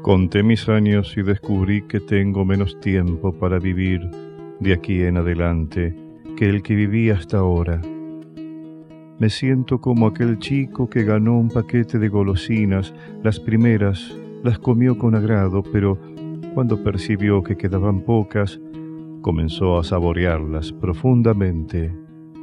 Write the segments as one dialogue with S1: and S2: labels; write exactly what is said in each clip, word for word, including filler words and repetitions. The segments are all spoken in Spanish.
S1: Conté mis años y descubrí que tengo menos tiempo para vivir de aquí en adelante que el que viví hasta ahora. Me siento como aquel chico que ganó un paquete de golosinas. Las primeras las comió con agrado, pero cuando percibió que quedaban pocas, comenzó a saborearlas profundamente.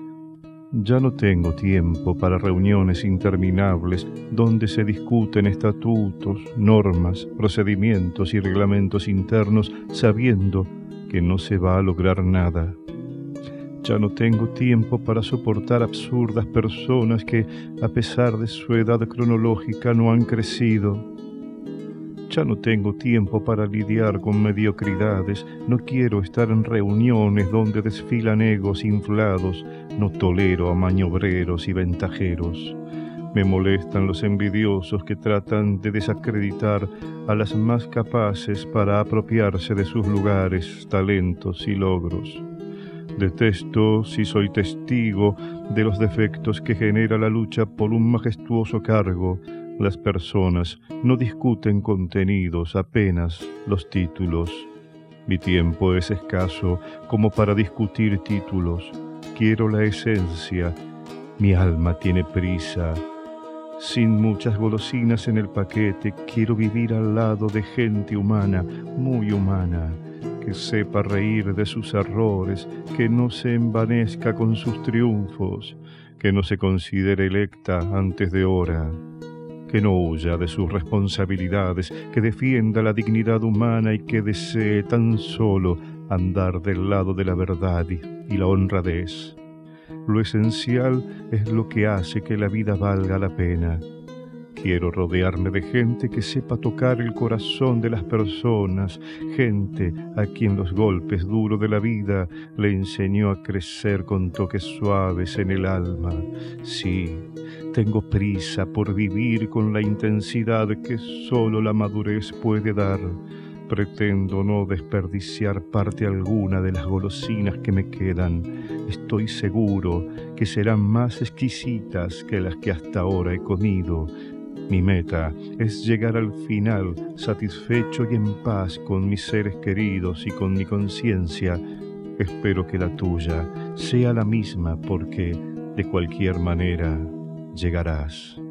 S1: Ya no tengo tiempo para reuniones interminables donde se discuten estatutos, normas, procedimientos y reglamentos internos sabiendo que no se va a lograr nada. Ya no tengo tiempo para soportar absurdas personas que, a pesar de su edad cronológica, no han crecido. Ya no tengo tiempo para lidiar con mediocridades. No quiero estar en reuniones donde desfilan egos inflados. No tolero a maniobreros y ventajeros. Me molestan los envidiosos que tratan de desacreditar a las más capaces para apropiarse de sus lugares, talentos y logros. Detesto, si soy testigo de los defectos que genera la lucha por un majestuoso cargo. Las personas no discuten contenidos, apenas los títulos. Mi tiempo es escaso como para discutir títulos. Quiero la esencia. Mi alma tiene prisa. Sin muchas golosinas en el paquete, quiero vivir al lado de gente humana, muy humana, que sepa reír de sus errores, que no se envanezca con sus triunfos, que no se considere electa antes de hora, que no huya de sus responsabilidades, que defienda la dignidad humana y que desee tan solo andar del lado de la verdad y la honradez. Lo esencial es lo que hace que la vida valga la pena. Quiero rodearme de gente que sepa tocar el corazón de las personas, gente a quien los golpes duros de la vida le enseñó a crecer con toques suaves en el alma. Sí, tengo prisa por vivir con la intensidad que solo la madurez puede dar. Pretendo no desperdiciar parte alguna de las golosinas que me quedan. Estoy seguro que serán más exquisitas que las que hasta ahora he comido. Mi meta es llegar al final satisfecho y en paz con mis seres queridos y con mi conciencia. Espero que la tuya sea la misma porque, de cualquier manera, llegarás.